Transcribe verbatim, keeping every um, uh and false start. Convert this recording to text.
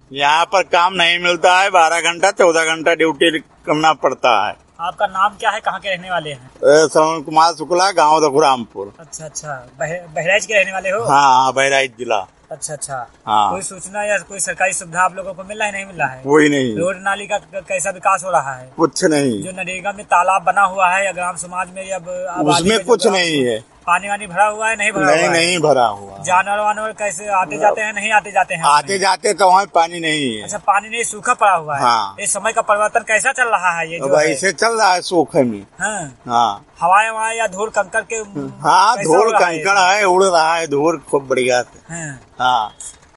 यहाँ पर काम नहीं मिलता है, बारह घंटा चौदह घंटा ड्यूटी करना पड़ता है। आपका नाम क्या है, कहाँ के रहने वाले हैं? श्रवण कुमार शुक्ला, गांव दखुरामपुर। अच्छा अच्छा, बहराइच के रहने वाले हो? हाँ हाँ, बहराइच जिला। अच्छा अच्छा। हाँ। कोई सूचना या कोई सरकारी सुविधा आप लोगों को मिल रहा है, नहीं मिल रहा है? कोई नहीं। रोड नाली का कैसा विकास हो रहा है? कुछ नहीं। जो नरेगा में तालाब बना हुआ है या ग्राम समाज में, अब उसमें कुछ नहीं है। पानी वानी भरा हुआ है, नहीं भरा नहीं, हुआ है? नहीं भरा हुआ। जानवर वानवर कैसे आते जाते हैं, नहीं आते जाते हैं? आते जाते तो वहाँ पानी नहीं है। अच्छा, पानी नहीं, सूखा पड़ा हुआ है। हाँ। इस समय का परिवर्तन कैसा चल रहा है ये? अब ऐसे चल रहा है सूखे में। हाँ। हाँ। हवाएं वहाँ या धूल कंकड़ के? हाँ, धूल कंकड़ है, उड़ रहा है धूल खूब बढ़िया से। हाँ। हाँ।